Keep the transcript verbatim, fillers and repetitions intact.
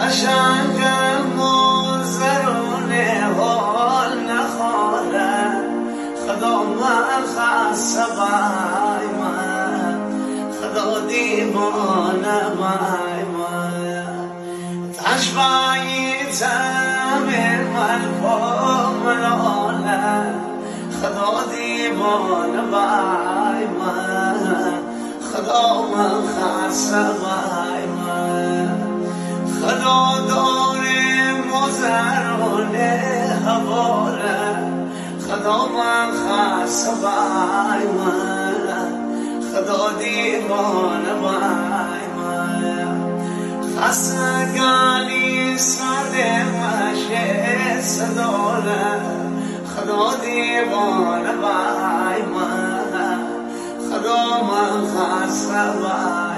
قشنگ موزرونه حال نخواره خدا من خسته بای من خدا دیوانه بای من تشبایی تمیر من با ملاله خدا دیوانه بای من خدا من خسته بای من خدا داره مزرونه حواله خدا من خسته بای من خدا دیوانه بای من خستگانی سر مشه صداله خدا دیوانه بای من خدا من خسته بای